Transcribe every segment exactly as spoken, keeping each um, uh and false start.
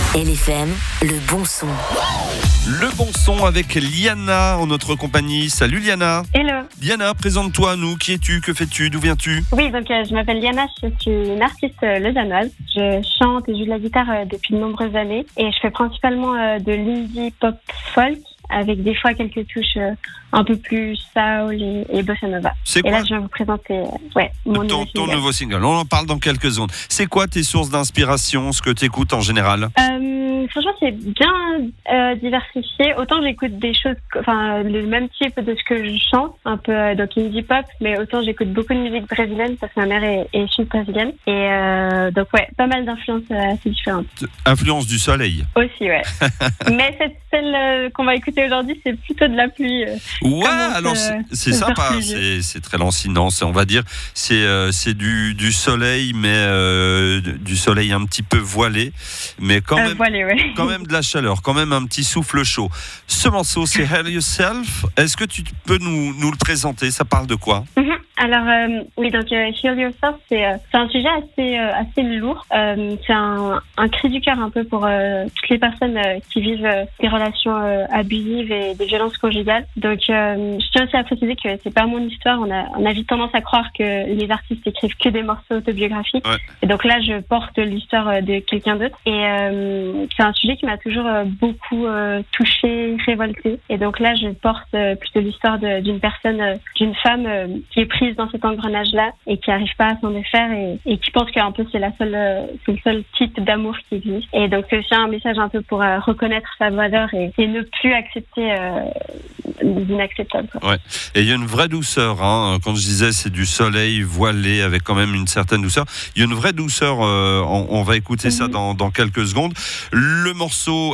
L F M, le bon son. Le bon son avec Liana en notre compagnie. Salut Liana. Hello. Liana, présente-toi à nous. Qui es-tu? Que fais-tu? D'où viens-tu? Oui, donc euh, je m'appelle Liana, je suis une artiste euh, lausannoise. Je chante et joue de la guitare euh, depuis de nombreuses années et je fais principalement euh, de l'indie pop folk avec des fois quelques touches euh, un peu plus soul et, et bossa nova. C'est et quoi là, je vais vous présenter euh, ouais, mon ton, nouveau ton single. nouveau single. On en parle dans quelques secondes. C'est quoi tes sources d'inspiration, ce que tu écoutes en général? Euh, franchement, c'est bien euh, diversifié. Autant j'écoute des choses, enfin le même type de ce que je chante, un peu euh, donc indie pop, mais autant j'écoute beaucoup de musique brésilienne parce que ma mère est, est sud-brésilienne. Et euh, donc ouais, pas mal d'influences euh, assez différentes. Influence du soleil. Aussi, ouais. Mais cette, celle euh, qu'on va écouter aujourd'hui, c'est plutôt de la pluie. Euh, Ouais, commence, alors euh, c'est, c'est se faire sympa, pluvieux. c'est, c'est très lancinant, c'est, on va dire, c'est, euh, c'est du, du soleil, mais euh, du soleil un petit peu voilé, mais quand Euh, même, voilà, ouais. quand même de la chaleur, quand même un petit souffle chaud. Ce morceau, c'est Heal Yourself. Est-ce que tu peux nous, nous le présenter? Ça parle de quoi? Mhm. Alors, euh, oui, donc euh, Heal Yourself, c'est, euh, c'est un sujet assez, euh, assez lourd. Euh, c'est un, un cri du cœur un peu pour euh, toutes les personnes euh, qui vivent euh, des relations euh, abusives et des violences conjugales. Donc, euh, je tiens aussi à préciser que c'est pas mon histoire. On a, on a vite tendance à croire que les artistes écrivent que des morceaux autobiographiques. Ouais. Et donc là, je porte l'histoire euh, de quelqu'un d'autre. Et euh, c'est un sujet qui m'a toujours euh, beaucoup euh, touchée, révoltée. Et donc là, je porte euh, plutôt l'histoire de, d'une personne, euh, d'une femme euh, qui est prise dans cet engrenage-là et qui n'arrive pas à s'en défaire et, et qui pense qu'un peu c'est la seule, euh, c'est le seul type d'amour qui existe. Et donc c'est aussi un message un peu pour euh, reconnaître sa valeur et, et ne plus accepter euh, l'inacceptable. Quoi. Ouais. Et il y a une vraie douceur, hein. Quand je disais c'est du soleil voilé avec quand même une certaine douceur, il y a une vraie douceur, euh, on, on va écouter mm-hmm. ça dans, dans quelques secondes. Le morceau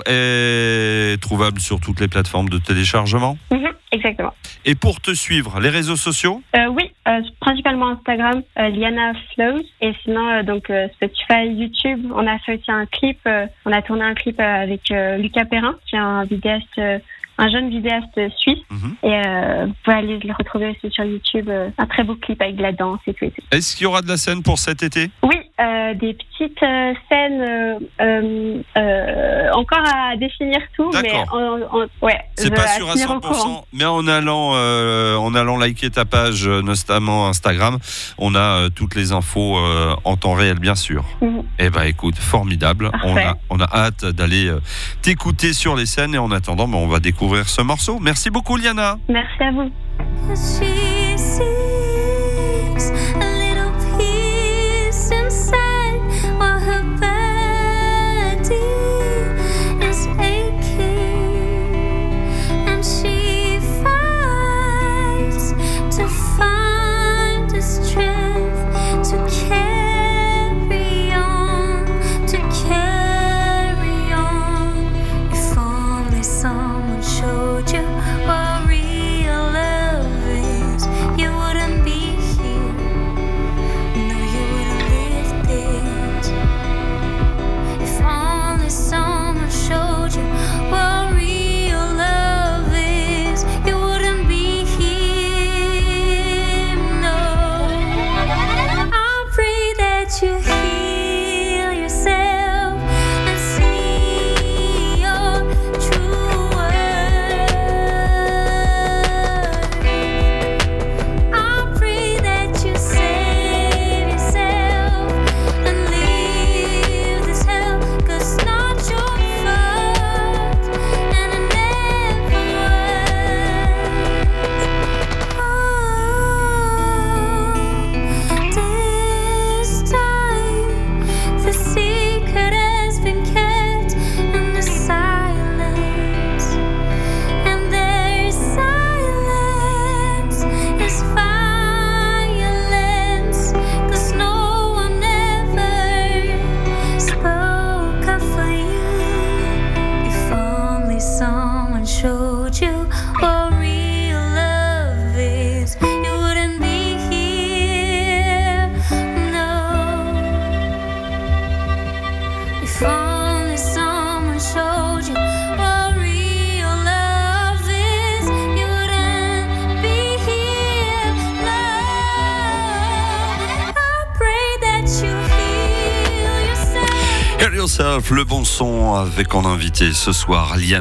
est trouvable sur toutes les plateformes de téléchargement. Mm-hmm. Exactement. Et pour te suivre, les réseaux sociaux? euh, Oui, euh, principalement Instagram, euh, Liana Flows. Et sinon, euh, donc euh, Spotify, YouTube. On a fait aussi un clip. Euh, on a tourné un clip euh, avec euh, Lucas Perrin, qui est un vidéaste, euh, un jeune vidéaste suisse. Mm-hmm. Et euh, vous pouvez aller le retrouver aussi sur YouTube. Euh, un très beau clip avec de la danse et tout. Et tout. Est-ce qu'il y aura de la scène pour cet été? Oui, euh, des petites euh, scènes. Euh, euh, euh, encore à définir tout, D'accord. mais on, on, ouais. C'est pas sûr à cent pour cent, mais en allant, euh, en allant liker ta page, notamment Instagram, on a euh, toutes les infos euh, en temps réel, bien sûr. Mm-hmm. Eh ben, écoute, formidable. On a, on a hâte d'aller euh, t'écouter sur les scènes et en attendant, ben, on va découvrir ce morceau. Merci beaucoup, Liana. Merci à vous. Yourself, le bon son avec en invité ce soir Liane